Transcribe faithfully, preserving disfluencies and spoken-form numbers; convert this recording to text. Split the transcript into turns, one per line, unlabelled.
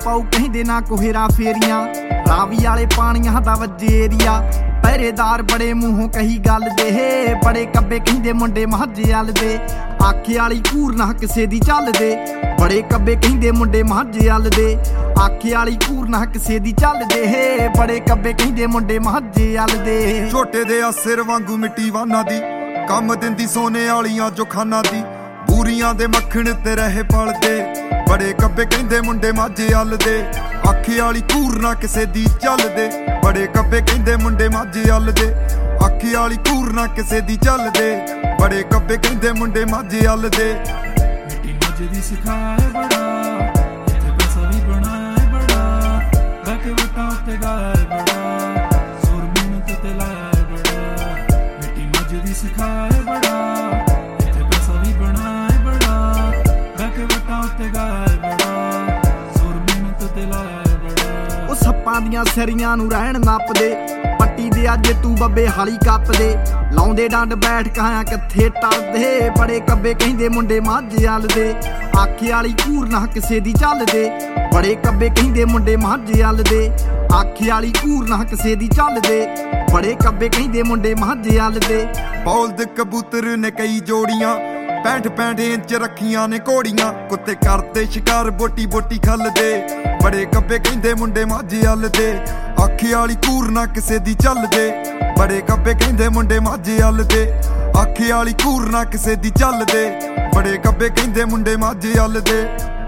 ਪਾਉ ਕਹਿੰਦੇ ਨਾ ਕੋਹਰਾ ਫੇਰੀਆਂ ਰਾਵੀ ਵਾਲੇ ਪਾਣੀਆਂ ਦਾ ਵੱਜੇ ਏਰੀਆ ਪਹਿਰੇਦਾਰ ਬੜੇ ਮੂੰਹੋਂ ਕਹੀ ਗੱਲ ਦੇ ਬੜੇ ਕੱਬੇ ਕਹਿੰਦੇ ਮੁੰਡੇ ਮਾਝੇ ਵੱਲ ਦੇ ਆਖੇ ਵਾਲੀ ਘੂਰ ਨਾ ਕਿਸੇ ਦੀ ਚੱਲਦੇ ਬੜੇ ਕੱਬੇ ਕਹਿੰਦੇ ਮੁੰਡੇ ਮਾਝੇ ਵੱਲ ਦੇ ਆਖੇ ਵਾਲੀ ਘੂਰ ਨਾ ਕਿਸੇ ਦੀ ਚੱਲਦੇ ਬੜੇ ਕੱਬੇ ਕਹਿੰਦੇ ਮੁੰਡੇ ਮਾਝੇ ਵੱਲ ਦੇ
ਛੋਟੇ ਦੇ ਆ ਸਿਰ ਵਾਂਗੂ ਮਿੱਟੀ ਵਾਨਾ ਦੀ ਕੰਮ ਦਿੰਦੀ ਸੋਨੇ ਵਾਲੀਆਂ ਜੋ ਖਾਨਾ ਦੀ ਬੂਰੀਆਂ ਦੇ ਮੱਖਣ ਤੇ ਰਹੇ ਪਲਦੇ ਬੜੇ ਕੱਬੇ ਕਹਿੰਦੇ ਮੁੰਡੇ ਮਾਝੇ ਵੱਲ ਦੇ ਆਖੇ ਵਾਲੀ ਘੂਰ ਨਾ ਕਿਸੇ ਦੀ ਚੱਲਦੇ ਬੜੇ ਕੱਬੇ ਕਹਿੰਦੇ ਮੁੰਡੇ ਮਾਝੇ ਵੱਲ ਦੇ ਆਖੇ ਵਾਲੀ ਘੂਰ ਨਾ ਕਿਸੇ ਦੀ ਚੱਲਦੇ ਬੜੇ ਕੱਬੇ ਕਹਿੰਦੇ ਮੁੰਡੇ ਮਾਝੇ ਵੱਲ ਦੇ
ਮਿੱਟੀ ਮਾਝੇ ਦੀ ਸਿਖਾਏ ਬੜਾ ਇੱਥੇ ਪੈਸਾ ਵੀ ਬਣਾਏ ਬੜਾ ਬਹਿ ਕੇ ਵਟਾਂ ਉੱਤੇ ਗਾਏ ਬੜਾ ਸੁਰ ਮਿਹਨਤ ਤੇ ਲਾਏ ਬੜਾ ਮਿੱਟੀ ਮਾਝੇ ਦੀ ਸਿਖਾਏ ਬੜਾ ਇੱਥੇ ਪੈਸਾ ਵੀ ਬਣਾਏ ਬੜਾ ਬਹਿ ਕੇ ਵਟਾਂ ਉੱਤੇ ਗਾਏ ਬੜਾ ਸੁਰ ਮਿਹਨਤ ਤੇ ਲਾਏ ਬੜਾ
ਉਹ ਸੱਪਾਂ ਦੀਆਂ ਸਿਰੀਆਂ ਨੂੰ ਰਹਿਣ ਨੱਪਦੇ ਪੱਟੀ ਦੇ ਅੱਜ ਤੂੰ ਬੱਬੇ ਹਾਲੀ ਕੱਪਦੇ ਲਾਉਂਦੇ ਡੰਡ ਬੈਠ ਕਾਇਆ ਕਿੱਥੇ ਟਰਦੇ ਬੜੇ ਕੱਬੇ ਕਹਿੰਦੇ ਮੁੰਡੇ ਮਾਝੇ ਵੱਲ ਦੇ ਆਖੇ ਵਾਲੀ ਘੂਰ ਨਾ ਕਿਸੇ ਦੀ ਚੱਲਦੇ ਬੜੇ ਕੱਬੇ ਕਹਿੰਦੇ ਮੁੰਡੇ ਮਾਝੇ ਵੱਲ ਦੇ ਆਖੇ ਵਾਲੀ ਘੂਰ ਨਾ ਕਿਸੇ ਦੀ ਚੱਲਦੇ ਬੜੇ ਕੱਬੇ ਕਹਿੰਦੇ ਮੁੰਡੇ ਮਾਝੇ ਵੱਲ ਦੇ
ਬੌਲਦ ਕਬੂਤਰ ਨੇ ਕਈ ਜੋੜੀਆਂ ਪੈਂਠ ਪੈਂਠ ਇੰਚ ਰੱਖੀਆਂ ਨੇ ਘੋੜੀਆਂ ਕੁੱਤੇ ਕਰਦੇ ਸ਼ਿਕਾਰ ਬੋਟੀ ਬੋਟੀ ਖੱਲਦੇ ਬੜੇ ਕੱਬੇ ਕਹਿੰਦੇ ਮੁੰਡੇ ਮਾਝੇ ਵੱਲ ਦੇ ਆਖੇ ਵਾਲੀ ਘੂਰ ਨਾ ਕਿਸੇ ਦੀ ਚੱਲਦੇ ਬੜੇ ਕੱਬੇ ਕਹਿੰਦੇ ਮੁੰਡੇ ਮਾਝੇ ਵੱਲ ਦੇ ਆਖੇ ਵਾਲੀ ਘੂਰ ਨਾ ਕਿਸੇ ਦੀ ਚੱਲਦੇ ਬੜੇ ਕੱਬੇ ਕਹਿੰਦੇ ਮੁੰਡੇ ਮਾਝੇ ਵੱਲ ਦੇ